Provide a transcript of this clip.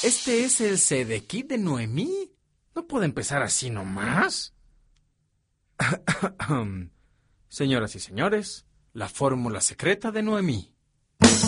¿Este es el Sedekit de Noemí? ¿No puede empezar así nomás? Señoras y señores, la fórmula secreta de Noemí.